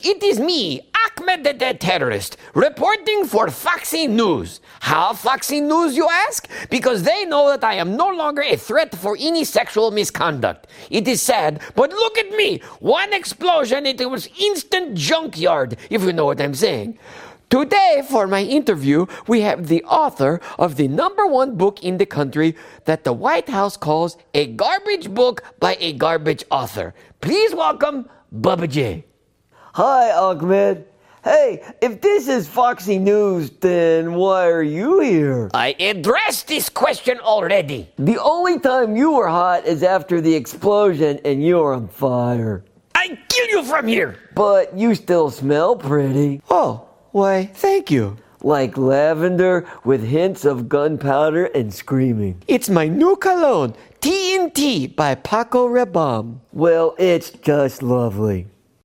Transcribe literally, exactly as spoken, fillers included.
It is me, Ahmed the Dead Terrorist, reporting for Foxy News. How Foxy News, you ask? Because they know that I am no longer a threat for any sexual misconduct. It is sad, but look at me. One explosion, it was instant junkyard, if you know what I'm saying. Today, for my interview, we have the author of the number one book in the country that the White House calls a garbage book by a garbage author. Please welcome Bubba J. Hi, Ahmed. Hey, if this is Foxy News, then why are you here? I addressed this question already. The only time you were hot is after the explosion and you're on fire. I kill you from here. But you still smell pretty. Oh, why, thank you. Like lavender with hints of gunpowder and screaming. It's my new cologne, T N T by Paco Rabanne. Well, it's just lovely.